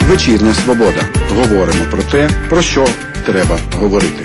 Вечірня Свобода. Говоримо про те, про що треба говорити.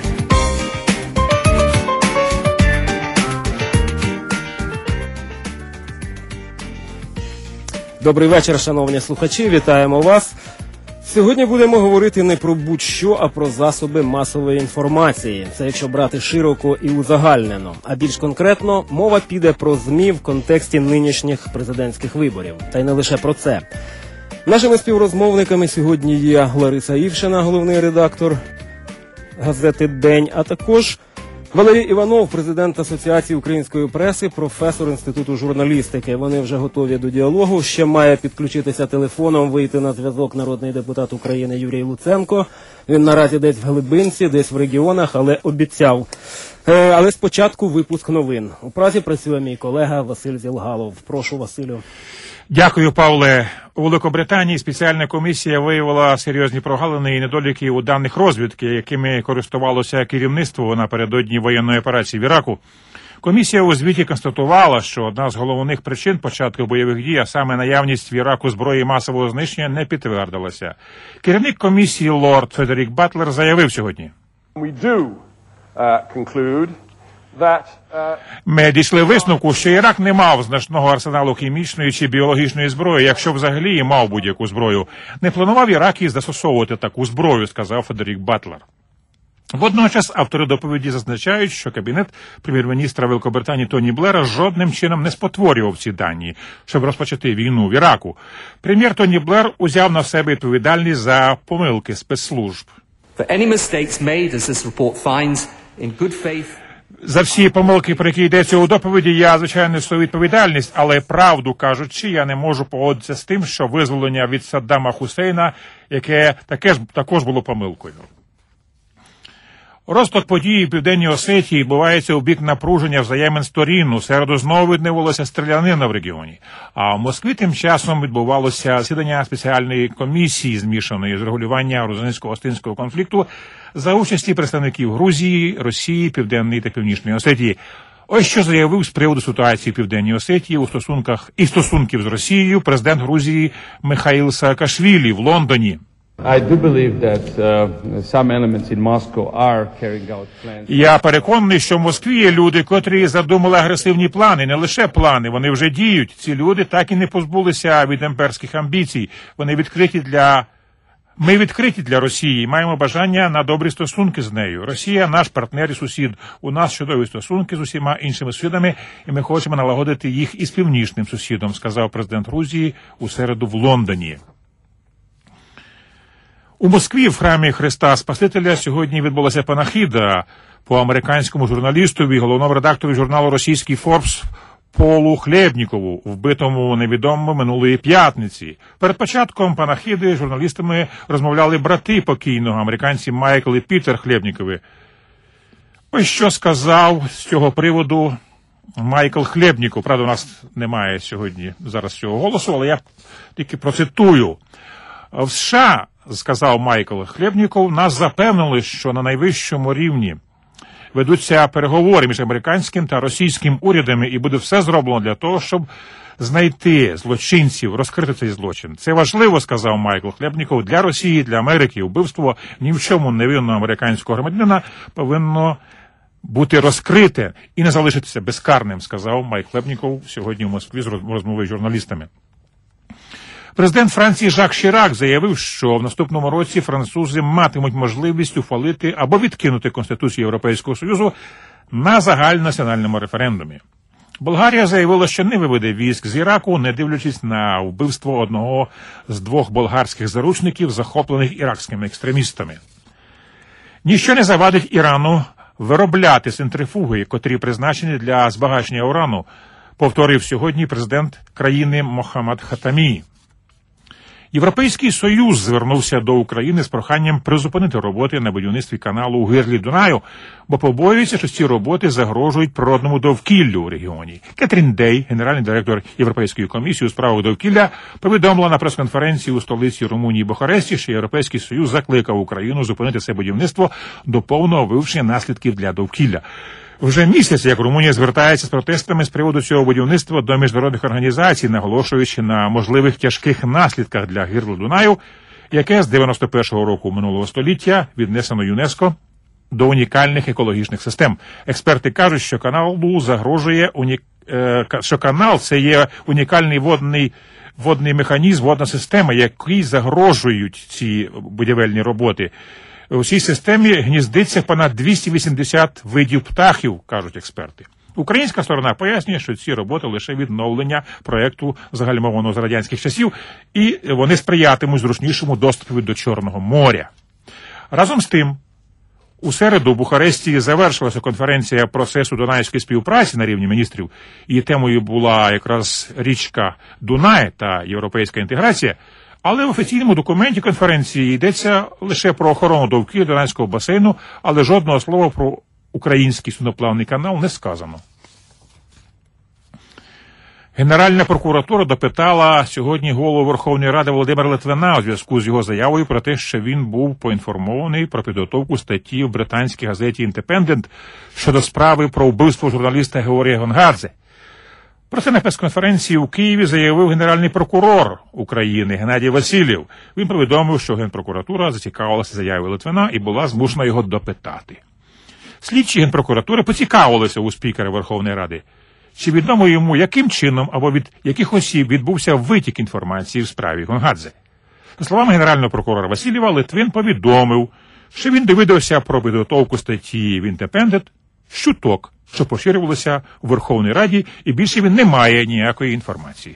Добрий вечір, шановні слухачі, вітаємо вас. Сьогодні будемо говорити не про будь-що, а про засоби масової інформації. Це якщо брати широко і узагальнено. А більш конкретно, мова піде про ЗМІ в контексті нинішніх президентських виборів. Та й не лише про це. Нашими співрозмовниками сьогодні є Лариса Івшина, головний редактор газети «День», а також Валерій Іванов, президент Асоціації української преси, професор Інституту журналістики. Вони вже готові до діалогу. Ще має підключитися телефоном, вийти на зв'язок народний депутат України Юрій Луценко. Він наразі десь в глибинці, десь в регіонах, але обіцяв. Але спочатку випуск новин. У Празі працює мій колега Василь Зілгалов. Прошу, Василю. Дякую, Павле. У Великобританії спеціальна комісія виявила серйозні прогалини і недоліки у даних розвідки, якими користувалося керівництво напередодні воєнної операції в Іраку. Комісія у звіті констатувала, що одна з головних причин початку бойових дій, а саме наявність в Іраку зброї масового знищення, не підтвердилася. Керівник комісії лорд Фредерік Батлер заявив сьогодні: ми дійшли висновку, що Ірак не мав значного арсеналу хімічної чи біологічної зброї, якщо взагалі і мав будь-яку зброю. Не планував Ірак і застосовувати таку зброю, сказав Фредерік Батлер. Водночас автори доповіді зазначають, що кабінет прем'єр-міністра Великобританії Тоні Блера жодним чином не спотворював ці дані, щоб розпочати війну в Іраку. Прем'єр Тоні Блер узяв на себе відповідальність за помилки спецслужб. За всі помилки, про які йдеться у доповіді, я, звичайно, несу відповідальність, але правду кажучи, я не можу погодитися з тим, що визволення від Саддама Хусейна, яке також було помилкою. Розток подій в Південній Осетії відбувається у бік напруження взаємин сторін. У середу знову відновилася стрілянина в регіоні. А в Москві тим часом відбувалося засідання спеціальної комісії, змішаної з регулювання грузинсько-остинського конфлікту, за участі представників Грузії, Росії, Південної та Північної Осетії. Ось що заявив з приводу ситуації в Південній Осетії у стосунків з Росією президент Грузії Михаїл Саакашвілі в Лондоні. Я переконаний, що в Москві є люди, котрі задумали агресивні плани, не лише плани, вони вже діють. Ці люди так і не позбулися від імперських амбіцій. Ми відкриті для Росії, маємо бажання на добрі стосунки з нею. Росія – наш партнер і сусід. У нас чудові стосунки з усіма іншими сусідами, і ми хочемо налагодити їх із північним сусідом, сказав президент Грузії у середу в Лондоні. У Москві в храмі Христа Спасителя сьогодні відбулася панахида по американському журналістові, головному редактору журналу «Російський Форбс» Полу Хлєбнікову, вбитому невідомому минулої п'ятниці. Перед початком панахиди з журналістами розмовляли брати покійного, американці Майкл і Пітер Хлєбнікови. Ось що сказав з цього приводу Майкл Хлєбніков. Правда, у нас немає сьогодні зараз цього голосу, але я тільки процитую. В США, сказав Майкл Хлєбніков, нас запевнили, що на найвищому рівні ведуться переговори між американським та російським урядами, і буде все зроблено для того, щоб знайти злочинців, розкрити цей злочин. Це важливо, сказав Майкл Хлєбніков, для Росії, для Америки. Вбивство ні в чому невинного американського громадянина повинно бути розкрите і не залишитися безкарним, сказав Майкл Хлєбніков сьогодні в Москві з розмови з журналістами. Президент Франції Жак Шірак заявив, що в наступному році французи матимуть можливість ухвалити або відкинути Конституцію Європейського Союзу на загальнонаціональному референдумі. Болгарія заявила, що не виведе військ з Іраку, не дивлячись на вбивство одного з двох болгарських заручників, захоплених іракськими екстремістами. Ніщо не завадить Ірану виробляти центрифуги, котрі призначені для збагачення урану, повторив сьогодні президент країни Мохаммад Хатамі. Європейський Союз звернувся до України з проханням призупинити роботи на будівництві каналу у гирлі Дунаю, бо побоюється, що ці роботи загрожують природному довкіллю у регіоні. Кетрін Dey, генеральний директор Європейської комісії у справах довкілля, повідомила на прес-конференції у столиці Румунії Бухаресті, що Європейський Союз закликав Україну зупинити це будівництво до повного вивчення наслідків для довкілля. Вже місяць, як Румунія звертається з протестами з приводу цього будівництва до міжнародних організацій, наголошуючи на можливих тяжких наслідках для гирла Дунаю, яке з 91-го року минулого століття віднесено ЮНЕСКО до унікальних екологічних систем. Експерти кажуть, що каналу загрожує що канал – це є унікальний водний механізм, водна система, якій загрожують ці будівельні роботи. У цій системі гніздиться понад 280 видів птахів, кажуть експерти. Українська сторона пояснює, що ці роботи лише відновлення проєкту, загальмованого з радянських часів, і вони сприятимуть зручнішому доступу до Чорного моря. Разом з тим, у середу в Бухаресті завершилася конференція процесу Дунайської співпраці на рівні міністрів, і темою була якраз річка Дунай та європейська інтеграція, але в офіційному документі конференції йдеться лише про охорону довкілля Дунайського басейну, але жодного слова про український судноплавний канал не сказано. Генеральна прокуратура допитала сьогодні голову Верховної Ради Володимира Литвина у зв'язку з його заявою про те, що він був поінформований про підготовку статті в британській газеті «Індепендент» щодо справи про вбивство журналіста Георгія Гонгадзе. Про це на прес-конференції у Києві заявив генеральний прокурор України Геннадій Васильєв. Він повідомив, що Генпрокуратура зацікавилася заявою Литвина і була змушена його допитати. Слідчі Генпрокуратури поцікавилися у спікера Верховної Ради, чи відомо йому, яким чином або від яких осіб відбувся витік інформації в справі Гонгадзе. За словами генерального прокурора Васильєва, Литвин повідомив, що він довідався про підготовку статті в «Індепендент» з чуток, що поширювалося у Верховній Раді, і більше він не має ніякої інформації.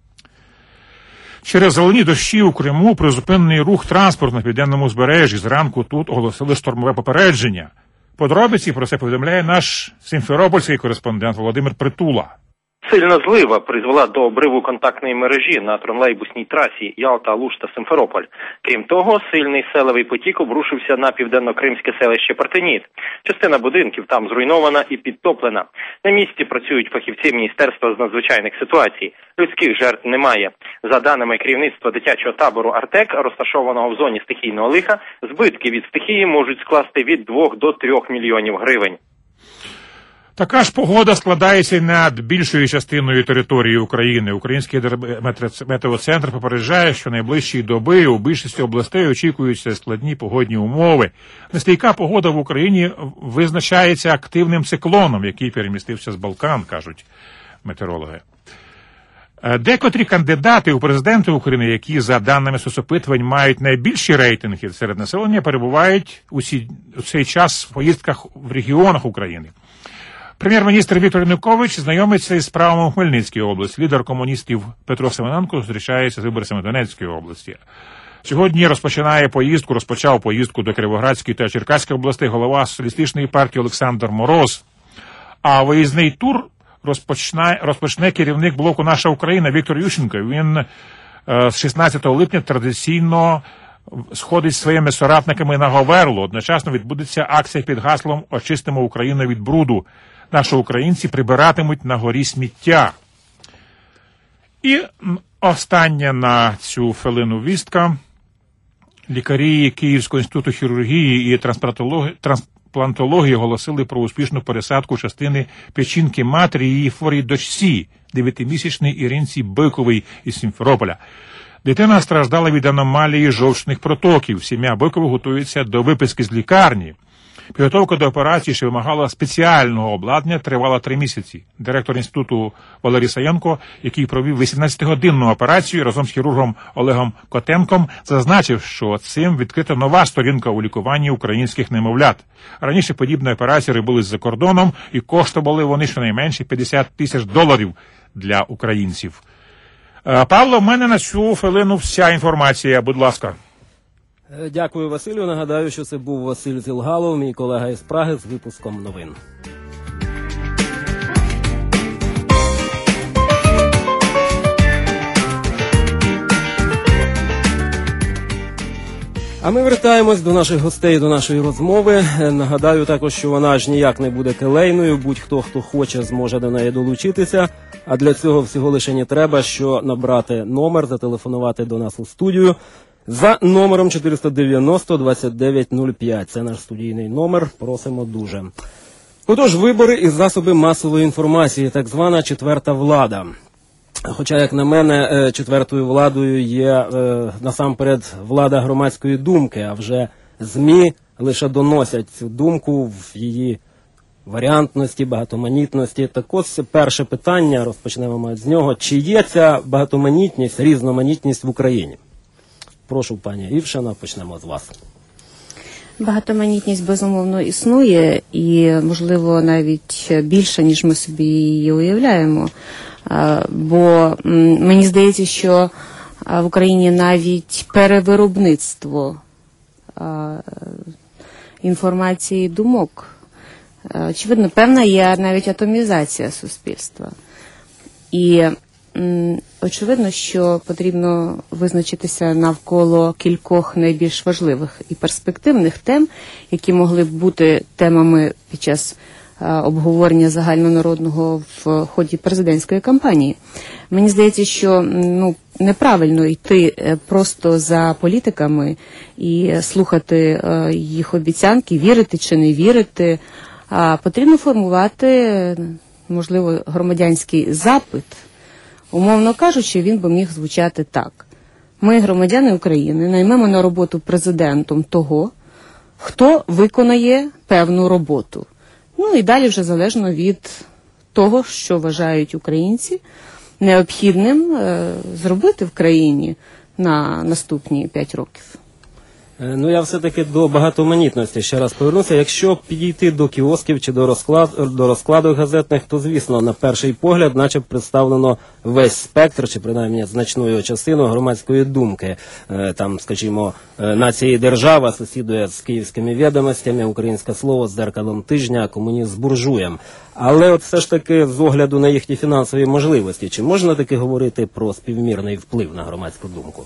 Через зелені дощі у Криму призупинений рух транспорту на південному узбережжі. Зранку тут оголосили штормове попередження. Подробиці про це повідомляє наш сімферопольський кореспондент Володимир Притула. Сильна злива призвела до обриву контактної мережі на тролейбусній трасі Ялта-Алушта-Симферополь. Крім того, сильний селевий потік обрушився на південно-кримське селище Партеніт. Частина будинків там зруйнована і підтоплена. На місці працюють фахівці Міністерства з надзвичайних ситуацій. Людських жертв немає. За даними керівництва дитячого табору «Артек», розташованого в зоні стихійного лиха, збитки від стихії можуть скласти від 2 до 3 мільйонів гривень. Така ж погода складається над більшою частиною території України. Український метеоцентр попереджає, що найближчі доби у більшості областей очікуються складні погодні умови. Нестійка погода в Україні визначається активним циклоном, який перемістився з Балкан, кажуть метеорологи. Декотрі кандидати у президенти України, які, за даними соцопитувань, мають найбільші рейтинги серед населення, перебувають у цей час в поїздках в регіонах України. Прем'єр-міністр Віктор Янукович знайомиться із справами у Хмельницькій області. Лідер комуністів Петро Семененко зустрічається з виборцями Донецької області. Сьогодні розпочав поїздку до Кіровоградської та Черкаської областей голова соціалістичної партії Олександр Мороз. А виїзний тур розпочне керівник блоку «Наша Україна» Віктор Ющенко. Він з 16 липня традиційно сходить зі своїми соратниками на Говерло. Одночасно відбудеться акція під гаслом «Очистимо Україну від бруду». Наші українці прибиратимуть на горі сміття. І остання на цю хвилину вістка. Лікарі Київського інституту хірургії і трансплантології оголосили про успішну пересадку частини печінки матері і її хворій дочці, 9-місячній Іринці Биковій із Сімферополя. Дитина страждала від аномалії жовчних протоків. Сім'я Бикових готується до виписки з лікарні. Підготовка до операції, що вимагала спеціального обладнання, тривала 3 місяці. Директор інституту Валерій Саєнко, який провів 18-годинну операцію разом з хірургом Олегом Котенком, зазначив, що цим відкрита нова сторінка у лікуванні українських немовлят. Раніше подібні операції робились за кордоном, і коштували вони щонайменше $50 тисяч для українців. Павло, в мене на цю хвилину вся інформація, будь ласка. Дякую, Василю. Нагадаю, що це був Василь Зілгалов, мій колега із Праги, з випуском новин. А ми вертаємось до наших гостей, до нашої розмови. Нагадаю також, що вона аж ніяк не буде келейною. Будь-хто, хто хоче, зможе до неї долучитися. А для цього всього лише не треба, що набрати номер, зателефонувати до нас у студію за номером 490-2905. Це наш студійний номер. Просимо дуже. Отож, вибори і засоби масової інформації, так звана четверта влада. Хоча, як на мене, четвертою владою є насамперед влада громадської думки, а вже ЗМІ лише доносять цю думку в її варіантності, багатоманітності. Так ось перше питання, розпочнемо ми з нього. Чи є ця багатоманітність, різноманітність в Україні? Прошу, пані Івшина, почнемо з вас. Багатоманітність, безумовно, існує і, можливо, навіть більше, ніж ми собі її уявляємо. Бо мені здається, що в Україні навіть перевиробництво інформації, думок. Очевидно, певна є навіть атомізація суспільства. І очевидно, що потрібно визначитися навколо кількох найбільш важливих і перспективних тем, які могли б бути темами під час обговорення загальнонародного в ході президентської кампанії. Мені здається, що неправильно йти просто за політиками і слухати їх обіцянки, вірити чи не вірити, а потрібно формувати, можливо, громадянський запит. Умовно кажучи, він би міг звучати так. Ми, громадяни України, наймемо на роботу президентом того, хто виконає певну роботу. І далі вже залежно від того, що вважають українці необхідним зробити в країні на наступні 5 років. Я все-таки до багатоманітності ще раз повернуся. Якщо підійти до кіосків чи до розкладу газетних, то, звісно, на перший погляд, наче представлено весь спектр, чи принаймні значну його частину громадської думки. Там, скажімо, «Нація і держава» сусідує з «Київськими відомостями», «Українське слово» з «Дзеркалом тижня», «Комуніст з буржуєм». Але от все ж таки, з огляду на їхні фінансові можливості, чи можна таки говорити про співмірний вплив на громадську думку?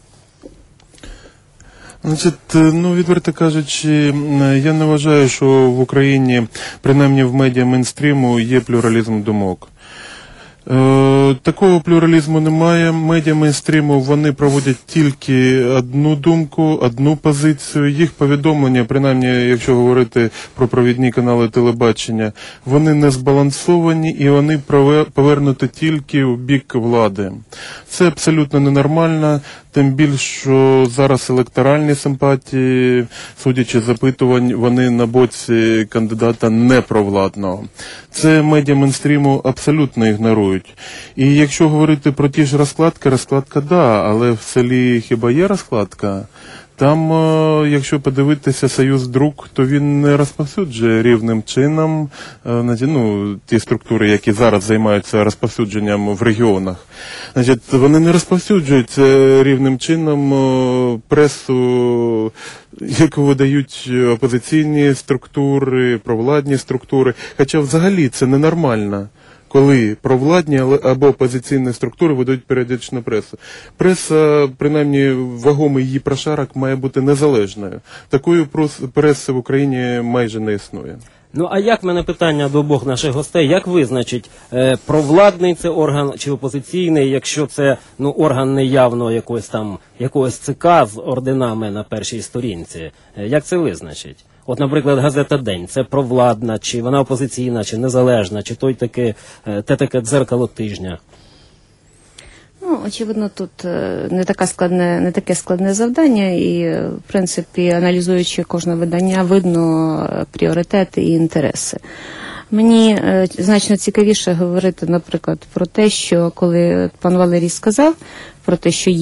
Відверто кажучи, я не вважаю, що в Україні, принаймні в медіа мейнстріму, є плюралізм думок. Такого плюралізму немає. Медіа мейнстріму, вони проводять тільки одну думку, одну позицію. Їх повідомлення, принаймні, якщо говорити про провідні канали телебачення, вони не збалансовані і вони повернуті тільки в бік влади. Це абсолютно ненормально, тим більше, що зараз електоральні симпатії, судячи з запитувань, вони на боці кандидата непровладного. Це медіа мейнстріму абсолютно ігнорують. І якщо говорити про ті ж розкладки, розкладка да, але в селі хіба є розкладка? Там, якщо подивитися Союз Друк, то він не розповсюджує рівним чином ті структури, які зараз займаються розповсюдженням в регіонах. Вони не розповсюджують рівним чином пресу, яку видають опозиційні структури, провладні структури. Хоча взагалі це ненормально, коли провладні або опозиційні структури видають періодично пресу. Преса, принаймні вагомий її прошарок, має бути незалежною. Такої преси в Україні майже не існує. А як в мене питання до обох наших гостей, як визначить, провладний це орган чи опозиційний, якщо це орган неявно якогось ЦК з орденами на першій сторінці? Як це визначить? От, наприклад, газета «День» – це провладна, чи вона опозиційна, чи незалежна, чи те таке «Дзеркало тижня»? Очевидно, тут не таке складне завдання, і, в принципі, аналізуючи кожне видання, видно пріоритети і інтереси. Мені значно цікавіше говорити, наприклад, про те, що коли пан Валерій сказав, про те, що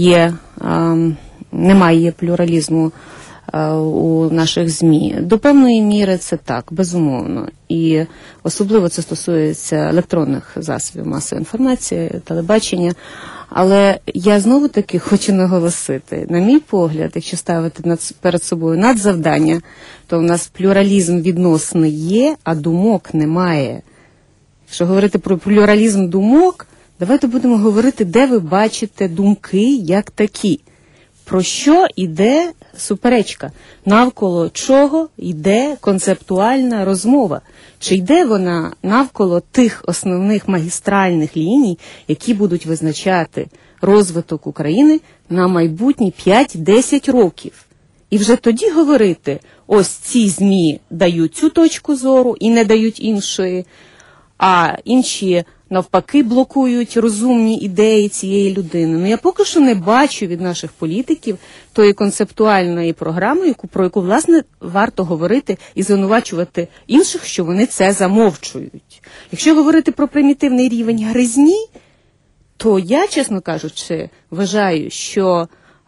немає плюралізму у наших ЗМІ. До певної міри це так, безумовно. І особливо це стосується електронних засобів масової інформації, телебачення. Але я знову-таки хочу наголосити, на мій погляд, якщо ставити перед собою надзавдання, то у нас плюралізм відносний є, а думок немає. Якщо говорити про плюралізм думок, давайте будемо говорити, де ви бачите думки як такі. Про що йде суперечка? Навколо чого йде концептуальна розмова? Чи йде вона навколо тих основних магістральних ліній, які будуть визначати розвиток України на майбутні 5-10 років? І вже тоді говорити, ось ці ЗМІ дають цю точку зору і не дають іншої, а інші навпаки блокують розумні ідеї цієї людини. Ну я поки що не бачу від наших політиків тої концептуальної програми, про яку, власне, варто говорити і звинувачувати інших, що вони це замовчують. Якщо говорити про примітивний рівень гризні, то я, чесно кажучи, вважаю, що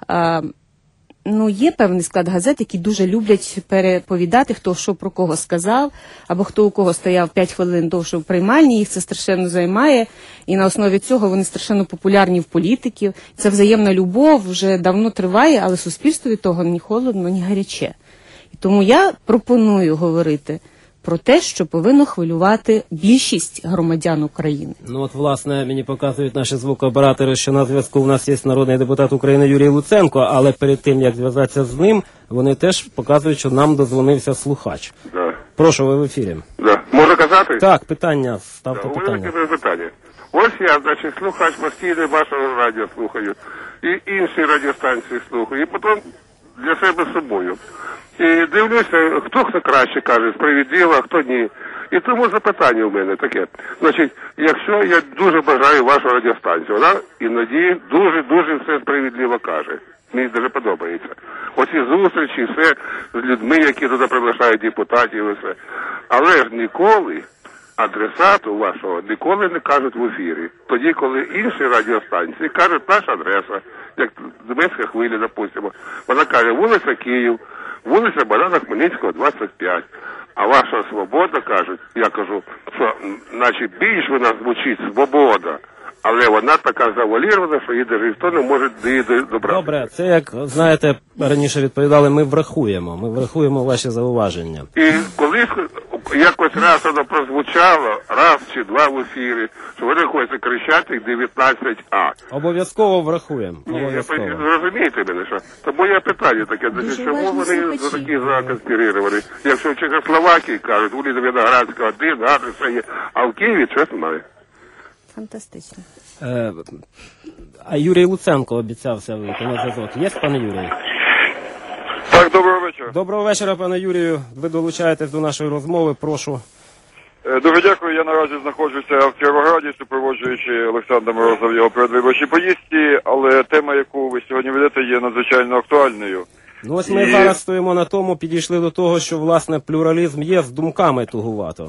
є певний склад газет, які дуже люблять переповідати, хто що про кого сказав, або хто у кого стояв 5 хвилин довше в приймальні, їх це страшенно займає, і на основі цього вони страшенно популярні в політиків. Ця взаємна любов вже давно триває, але суспільству від того ні холодно, ні гаряче. І тому я пропоную говорити про те, що повинно хвилювати більшість громадян України. Ну от, власне, мені показують наші звукооператори, що на зв'язку у нас є народний депутат України Юрій Луценко, але перед тим, як зв'язатися з ним, вони теж показують, що нам дозвонився слухач. Да. Прошу, ви в ефірі. Да. Можу казати? Так, питання, ставте У питання. мене таке питання. Ось я, значить, слухач постійно вашого радіо слухаю, і інші радіостанції слухаю, і потім для себе собою. І дивлюся, хто краще каже, справедливо, а хто ні. І тому запитання у мене таке. Значить, якщо я дуже бажаю вашу радіостанцію, вона іноді дуже все справедливо каже. Мені дуже подобається. Оці зустрічі, все з людьми, які туди приглашають депутатів і все. Але ж ніколи адресату вашого ніколи не кажуть в ефірі. Тоді, коли інші радіостанції кажуть наша адреса, як Донецька хвиля, допустимо, вона каже вулиця Київ, вулиця Богдана Хмельницького, 25. А ваша свобода, кажуть, я кажу, що значить більш вона звучить свобода, але вона така завуалірована, що її навіть ніхто не може до її добрати. Добре, це як, знаєте, раніше відповідали, ми врахуємо ваші зауваження. І колись якось раз воно прозвучало, раз чи два в ефірі, що вони хочуть кричати 19А. Обов'язково врахуємо. Обов'язково. Розумієте мене, що? Тому є питання таке, чому вони за такі законспірували? Якщо в Чехословакії кажуть, вулиця Виноградська 1, адреса є, а в Києві щось немає. Фантастично. А Юрій Луценко обіцявся вийти на зв'язок. Є, пане Юрію? Так, доброго вечора. Доброго вечора, пане Юрію. Ви долучаєтесь до нашої розмови, прошу. Дуже дякую. Я наразі знаходжуся в Кіровограді, супроводжуючи Олександра Мороза в його передвиборчій поїздці, але тема, яку ви сьогодні ведете, є надзвичайно актуальною. Ну ось ми зараз стоїмо на тому, підійшли до того, що, власне, плюралізм є з думками тугувато.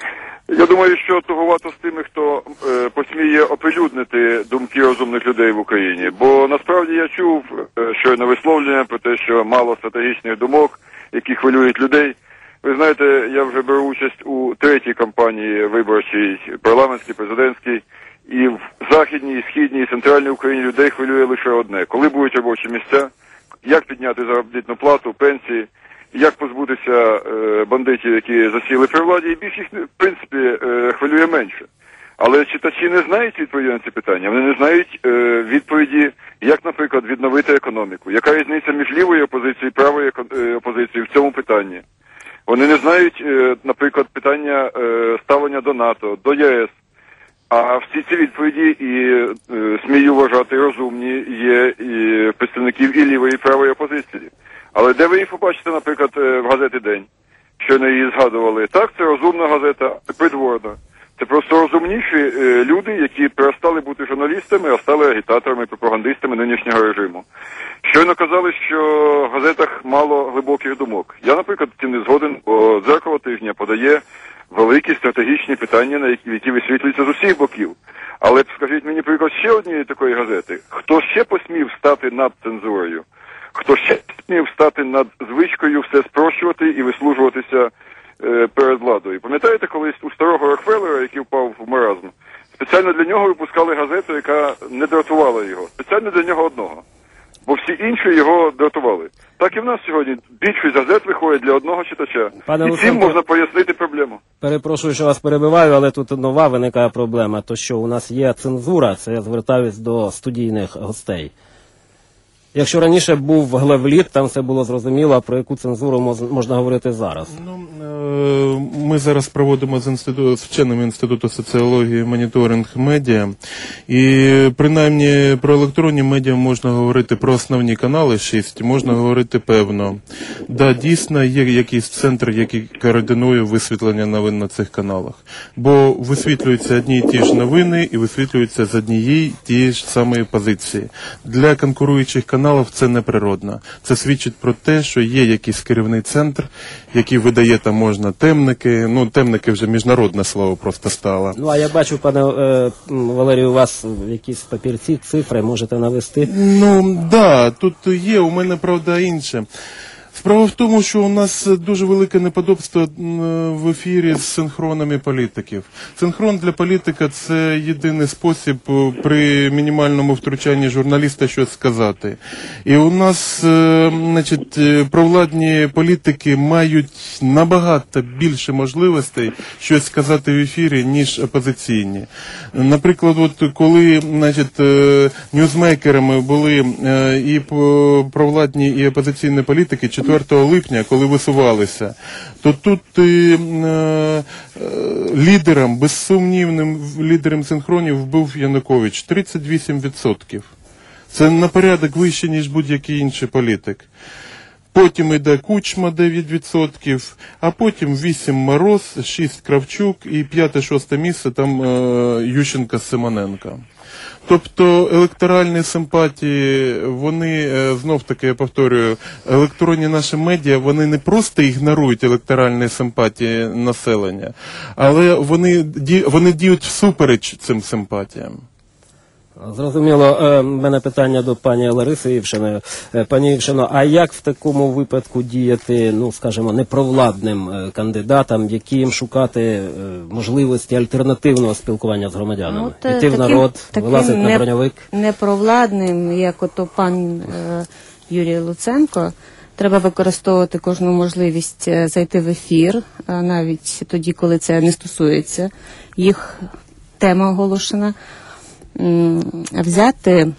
Я думаю, що тугувато з тими, хто посміє оприлюднити думки розумних людей в Україні. Бо насправді я чув щойно висловлення про те, що мало стратегічних думок, які хвилюють людей. Ви знаєте, я вже беру участь у третій кампанії виборчій, парламентській, президентській, і в Західній, Східній і Центральній Україні людей хвилює лише одне. Коли будуть робочі місця, як підняти заробітну плату, пенсії, як позбутися бандитів, які засіли при владі, і більш їх, в принципі, хвилює менше. Але читачі не знають відповіді на ці питання. Вони не знають відповіді, як, наприклад, відновити економіку. Яка різниця між лівою опозицією і правою опозицією в цьому питанні? Вони не знають, наприклад, питання ставлення до НАТО, до ЄС. А всі ці відповіді, і смію вважати, розумні, є і представників і лівої, і правої опозиції. Але де ви їх побачите, наприклад, в газеті «День», що не її згадували? Так, це розумна газета, придворна. Це просто розумніші люди, які перестали бути журналістами, а стали агітаторами, пропагандистами нинішнього режиму. Щойно казали, що в газетах мало глибоких думок. Я, наприклад, цим не згоден, бо «Дзеркало тижня» подає великі стратегічні питання, які висвітлюються з усіх боків. Але скажіть мені, приклад, ще однієї такої газети. Хто ще посмів стати над цензурою? Хто ще посмів стати над звичкою все спрощувати і вислужуватися перед владою? Пам'ятаєте, колись у старого Рокфеллера, який впав в маразм, спеціально для нього випускали газету, яка не дратувала його. Спеціально для нього одного. Бо всі інші його дратували. Так і в нас сьогодні більшість газет виходить для одного читача. Пане і цим можна пояснити проблему. Перепрошую, що вас перебиваю, але тут нова виникає проблема. То що у нас є цензура, це я звертаюсь до студійних гостей. Якщо раніше був главліт, там все було зрозуміло, а про яку цензуру можна говорити зараз? Ми зараз проводимо з вченим Інституту соціології моніторинг медіа, і принаймні про електронні медіа можна говорити, про основні канали 6, можна говорити певно. Да, дійсно, є якийсь центр, який координує висвітлення новин на цих каналах. Бо висвітлюються одні і ті ж новини і висвітлюються з однієї тієї ж самої позиції. Для конкуруючих каналів це неприродно. Це свідчить про те, що є якийсь керівний центр, який видає там можна темники, темники вже міжнародне слово просто стало. Ну, а я бачу, пане Валерію, у вас якісь папірці, цифри можете навести? Да, тут є, у мене, правда, інше. Справа в тому, що у нас дуже велике неподобство в ефірі з синхронами політиків. Синхрон для політика – це єдиний спосіб при мінімальному втручанні журналіста щось сказати. І у нас, провладні політики мають набагато більше можливостей щось сказати в ефірі, ніж опозиційні. Наприклад, коли, ньюзмейкерами були і провладні, і опозиційні політики, 4 липня, коли висувалися, то тут лідером, безсумнівним лідером синхронів був Янукович. 38%. Це на порядок вище, ніж будь-який інший політик. Потім йде Кучма 9%, а потім 8 Мороз, 6 Кравчук і 5-6 місце там Ющенко з Симоненко. Тобто електоральні симпатії, вони, знов-таки, я повторюю, електронні наші медіа, вони не просто ігнорують електоральні симпатії населення, але вони діють всупереч цим симпатіям. Зрозуміло. В мене питання до пані Лариси Івшиної. Пані Івшино, а як в такому випадку діяти, скажімо, непровладним кандидатам, які їм шукати можливості альтернативного спілкування з громадянами? Йти в народ, вилазити на броньовик? Непровладним, як ото пан Юрій Луценко, треба використовувати кожну можливість зайти в ефір, навіть тоді, коли це не стосується їх тема оголошена. Взяти,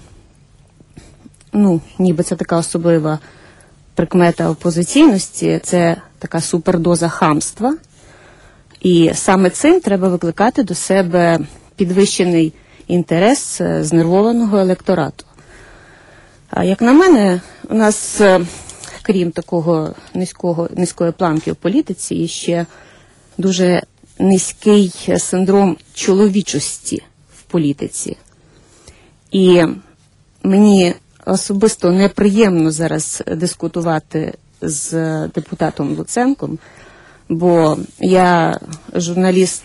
ніби це така особлива прикмета опозиційності, це така супердоза хамства. І саме цим треба викликати до себе підвищений інтерес знервованого електорату. А як на мене, у нас, крім такого низької планки в політиці, є ще дуже низький синдром чоловічості в політиці. І мені особисто неприємно зараз дискутувати з депутатом Луценком, бо я журналіст,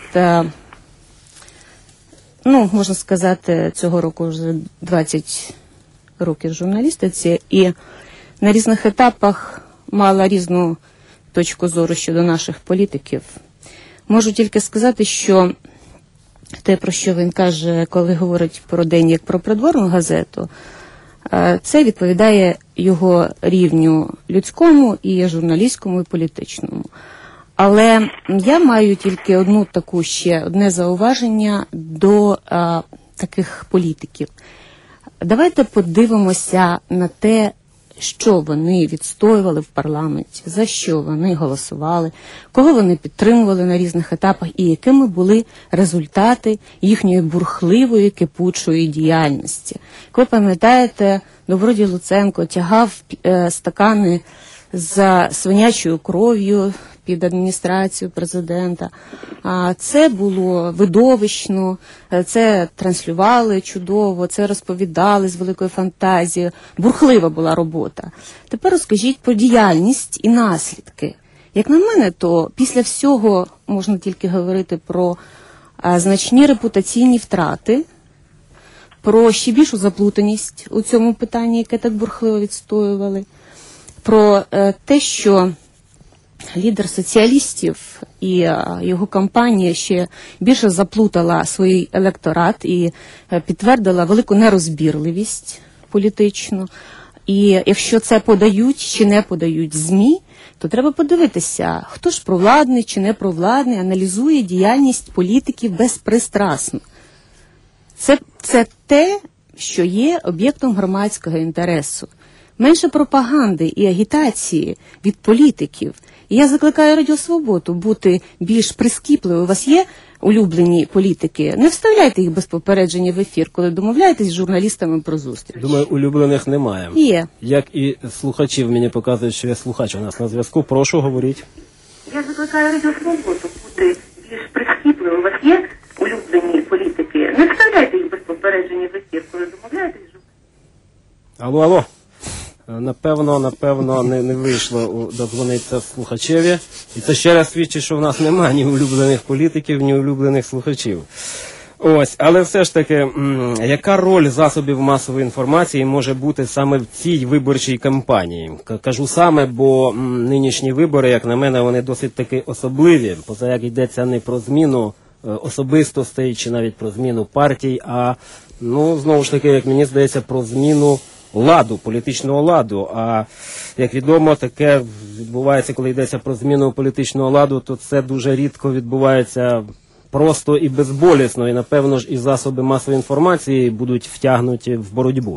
можна сказати, цього року вже 20 років в журналістиці, і на різних етапах мала різну точку зору щодо наших політиків. Можу тільки сказати, що те, про що він каже, коли говорить про день як про придворну газету, це відповідає його рівню людському і журналістському, і політичному. Але я маю тільки одне зауваження до таких політиків. Давайте подивимося на те, що вони відстоювали в парламенті, за що вони голосували, кого вони підтримували на різних етапах і якими були результати їхньої бурхливої, кипучої діяльності. Як ви пам'ятаєте, Добродій Луценко тягав стакани з свинячою кров'ю під адміністрацію президента. Це було видовищно, це транслювали чудово, це розповідали з великою фантазією. Бурхлива була робота. Тепер розкажіть про діяльність і наслідки. Як на мене, то після всього можна тільки говорити про значні репутаційні втрати, про ще більшу заплутаність у цьому питанні, яке так бурхливо відстоювали, про те, що лідер соціалістів і його кампанія ще більше заплутала свій електорат і підтвердила велику нерозбірливість політичну. І якщо це подають чи не подають ЗМІ, то треба подивитися, хто ж провладний чи не провладний, аналізує діяльність політиків безпристрасно. Це те, що є об'єктом громадського інтересу. менше пропаганди і агітації від політиків. І я закликаю Радіо Свободу бути більш прискіпливою. У вас є улюблені політики? Не вставляйте їх без попередження в ефір, коли домовляєтесь з журналістами про зустріч. Думаю, улюблених немає. Є. Як і слухачів, мені показують, що є слухач у нас на зв'язку. Прошу, говоріть. Я закликаю Радіо Свободу бути більш прискіпливою. У вас є улюблені політики? Не вставляйте їх без попередження в ефір, коли домовляєтесь з журналістами. Алло. Напевно, не вийшло додзвонитися слухачеві. І це ще раз свідчить, що в нас немає ні улюблених політиків, ні улюблених слухачів. Ось, але все ж таки, яка роль засобів масової інформації може бути саме в цій виборчій кампанії? Кажу саме, бо нинішні вибори, як на мене, вони досить таки особливі. Поза як йдеться не про зміну особистостей чи навіть про зміну партій, а, знову ж таки, як мені здається, про зміну ладу, політичного ладу. А, як відомо, таке відбувається, коли йдеться про зміну політичного ладу, то це дуже рідко відбувається просто і безболісно, і, напевно ж, і засоби масової інформації будуть втягнуті в боротьбу.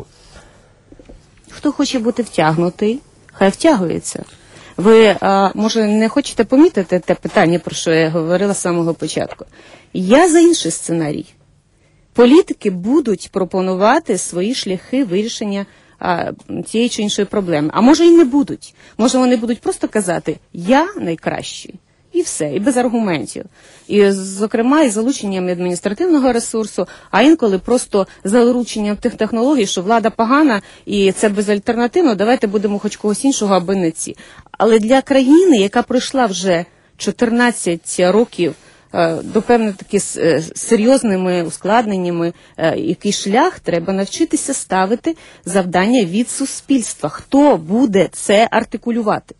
Хто хоче бути втягнутий, хай втягується. Ви, може, не хочете помітити те питання, про що я говорила з самого початку? Я за інший сценарій. Політики будуть пропонувати свої шляхи вирішення тієї чи іншої проблеми. А може і не будуть. Може вони будуть просто казати «я найкращий». І все, і без аргументів. І, зокрема, із залученням адміністративного ресурсу, а інколи просто залученням тих технологій, що влада погана, і це безальтернативно, давайте будемо хоч когось іншого, аби не ці. Але для країни, яка пройшла вже 14 років до певних таки серйозними ускладненнями, який шлях, треба навчитися ставити завдання від суспільства. Хто буде це артикулювати?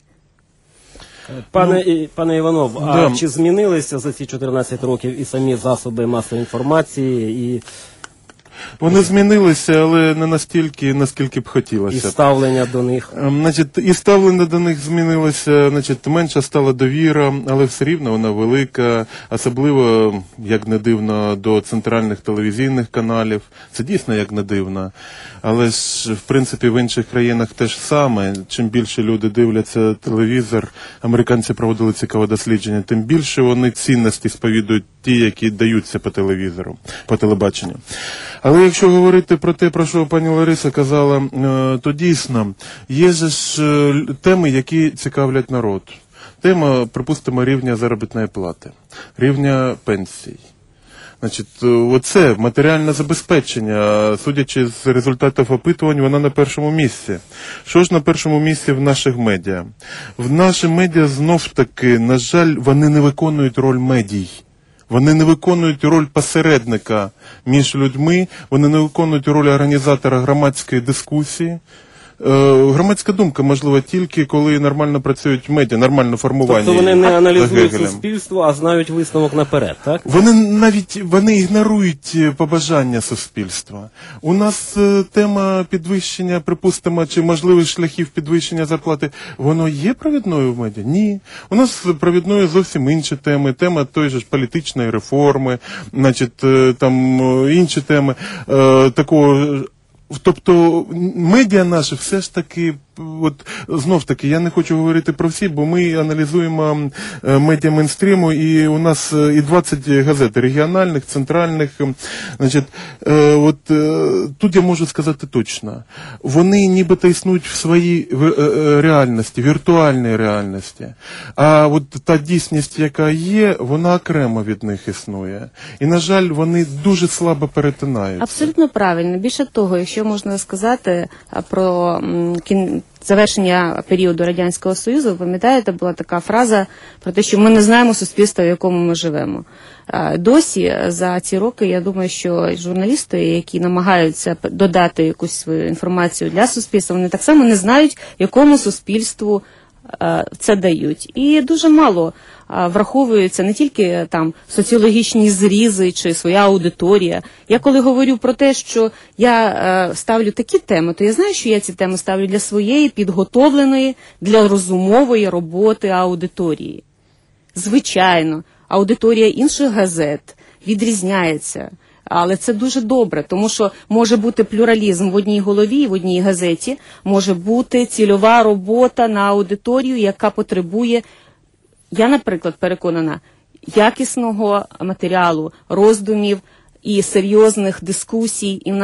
Пане Іванов, а чи змінилися за ці 14 років і самі засоби масової інформації, і Вони змінилися, але не настільки, наскільки б хотілося. І ставлення до них? І ставлення до них змінилося, менша стала довіра, але все рівно вона велика, особливо, як не дивно, до центральних телевізійних каналів. Це дійсно як не дивно. Але ж, в принципі, в інших країнах теж саме. Чим більше люди дивляться телевізор, американці проводили цікаве дослідження, тим більше вони цінності сповідують ті, які даються по телевізору, по телебаченню. Але якщо говорити про те, про що пані Лариса казала, то дійсно, є ж теми, які цікавлять народ. Тема, припустимо, рівня заробітної плати, рівня пенсій. Оце матеріальне забезпечення, судячи з результатів опитувань, воно на першому місці. Що ж на першому місці в наших медіа? В наші медіа знов-таки, на жаль, вони не виконують роль медій. Вони не виконують роль посередника між людьми, вони не виконують роль організатора громадської дискусії. Громадська думка, можливо, тільки коли нормально працюють медіа, нормально формування. Тобто вони не аналізують суспільство, а знають висновок наперед, так? Вони ігнорують побажання суспільства. У нас тема підвищення, припустимо, чи можливих шляхів підвищення зарплати, воно є провідною в медіа? Ні. У нас провідною зовсім інші теми. Тема той же ж політичної реформи, інші теми такого. Тобто медіа наші все ж таки, знов-таки, я не хочу говорити про всі, бо ми аналізуємо медіа мейнстріму, і у нас і 20 газет регіональних, центральних. Тут я можу сказати точно. Вони нібито існують в своїй реальності, віртуальній реальності. А та дійсність, яка є, вона окремо від них існує. І, на жаль, вони дуже слабо перетинаються. Абсолютно правильно. Більше того, якщо можна сказати про завершення періоду Радянського Союзу, ви пам'ятаєте, була така фраза про те, що ми не знаємо суспільства, в якому ми живемо. Досі за ці роки, я думаю, що журналісти, які намагаються додати якусь свою інформацію для суспільства, вони так само не знають, якому суспільству це дають. І дуже мало враховуються не тільки там соціологічні зрізи чи своя аудиторія. Я коли говорю про те, що я ставлю такі теми, то я знаю, що я ці теми ставлю для своєї підготовленої, для розумової роботи аудиторії. Звичайно, аудиторія інших газет відрізняється. Але це дуже добре, тому що може бути плюралізм в одній голові, в одній газеті, може бути цільова робота на аудиторію, яка потребує, я, наприклад, переконана, якісного матеріалу, роздумів і серйозних дискусій. І в